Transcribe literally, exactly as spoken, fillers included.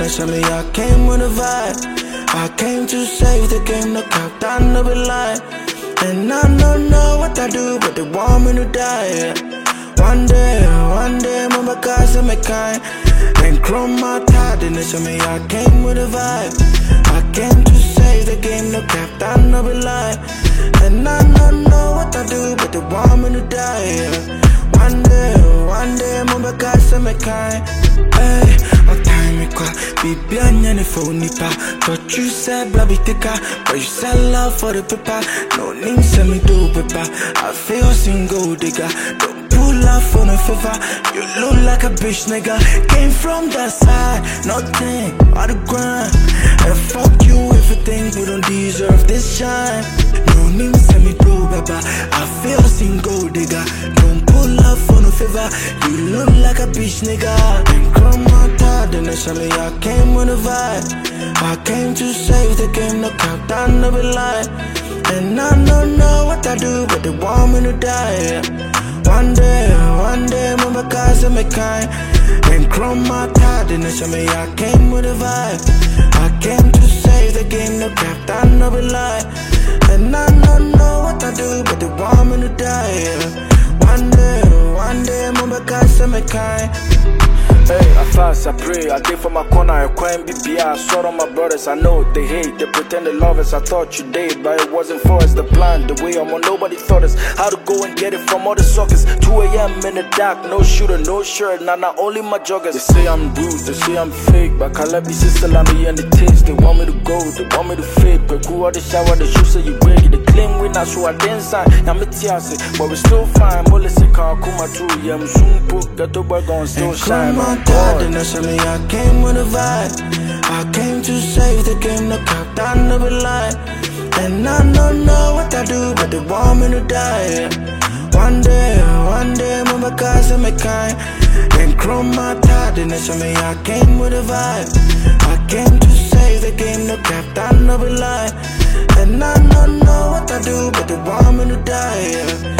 initially I came with a vibe. I came to save the game, no cap, down no be lie. And I don't know what I do, but they want me to die, yeah. One day, one day, my guys are my kind. And chrome my tide, initially I came with a vibe. I came to save the game, no cap, down no be lie. And I don't know what I do, but they want me to die, yeah. One day, one day, my guys are my kind. Hey, my time me qua, be behind any phone nipa. Thought you said blabby tika, but you sell love for the paper. No name send me do paper. I feel single digger. Don't pull up for no favor. You look like a bitch nigga. Came from that side, nothing, all the grind. And fuck you if you think we don't deserve this shine. No name send me do paper. I feel single digger. Don't pull up for no favor. You look like a bitch nigga. And come on, tired, initially I came with a vibe. I came to save the game, no cap, down no be lie. And I don't know what I do, but they want me to die, yeah. One day, one day, my guys are my kind. And chrome my tide, initially I came with a vibe. I came to save the game, no cap, down no be lie. And I don't know what I do, but they want me to die, yeah. One day, one day, my guys are my kind. Hey, I fast, I pray, I did for my corner, I can't be B I saw all my brothers, I know they hate, they pretend they love us, I thought you did, but it wasn't for us, the plan, the way I'm on, nobody thought us, how to go and get it from all the suckers, two A M in the dark, no shooter, no shirt, now not only my joggers, they say I'm rude, they say I'm fake, but Calabi sister, let me in the taste, they want me to go, they want me to fake, but who are the shower, the shoes say you ready, they claim we not sure I didn't sign, I'm a tiase, but we still fine, more let's say, can't come through, yeah, I'm soon book, got to work on still shine, God. Initially I came with a vibe. I came to save the game, no cap, down no be lie. And I don't know what I do, but they want me to die, yeah. One day, one day, my guys are my kind. And chrome my tide, initially I came with a vibe. I came to save the game, no cap, down no be lie. And I don't know what I do, but they want me to die, yeah.